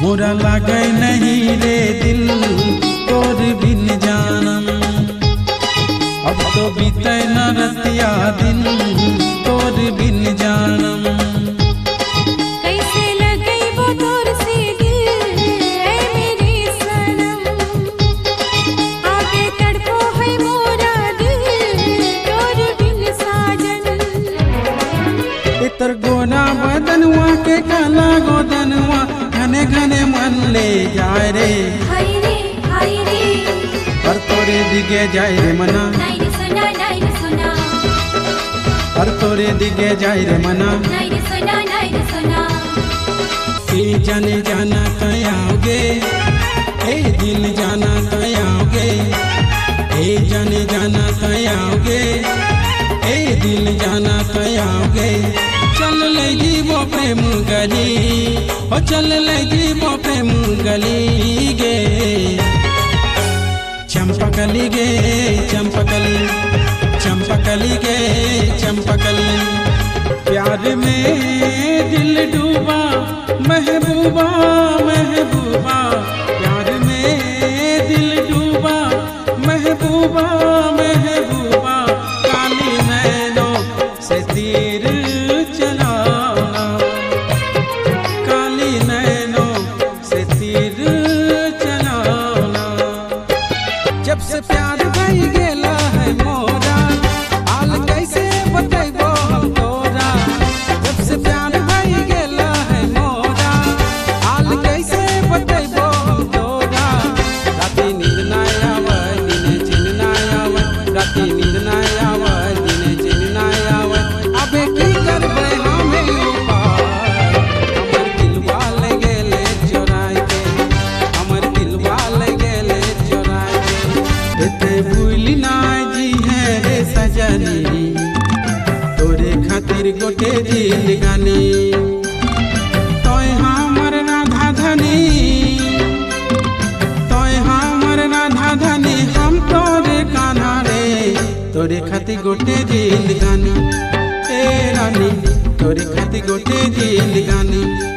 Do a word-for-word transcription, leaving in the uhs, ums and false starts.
मोरा लागे नहीं रे दिल तोर बिन जानम। अब तो बीते न रतिया दिन तोर बिन जानम। कैसे लगे वो तोर से दिल ऐ मेरे सनम। आगे तड़पो है मोरा दिल तोर बिन साजन। इतर गोना बदनवा के काला गोदनवा घने घने मन ले जाए रे। हाय रे हाय रे पर तोरे दिगे जाए रे मना। नाई रे सोना नाई रे सोना। पर तोरे दिगे जाए रे मना। नाई रे सोना नाई रे सोना। ए जाने जाना कयाओगे ए दिल जाना कयाओगे। ए जाने जाना कयाओगे ए दिल जाना कयाओगे। चल ले जीवो प्रेम गली ओ चल ले जीवो प्रेम गली गे। चंपकली गे चंपकली चंपकली गे चंपकली। प्यार में दिल डूबा महबूबा महबूबा। प्यार में दिल डूबा महबूबा महबूबा। काली नैनों से तीर चलाना। काली नैनों से तीर चलाना। जब से प्यार भई गेला है मोरा हाल कैसे बतैबो हम तोरा। जब से प्यार भई गेला है मोरा हाल कैसे बतैबो हम तोरा। राती नींद ना आवे दिने चैन ना आवे। राती नींद ना आवे दिने चैन ना आवे। अबे की करबे हमें उपाय। हमर दिलवा ले गेले चोराई के। हमर दिलवा ले गेले चोराई के। एते भूली ना जी है रे सजनी तोरे खातिर गोटे दिल गानी। तोय हमर राधा धनी तोय हमर राधा धनी। हम तोरे कान्हा रे तोरे खातिर गोटे दिल गानी। ए रानी तोरे खातिर गोटे दिल गानी।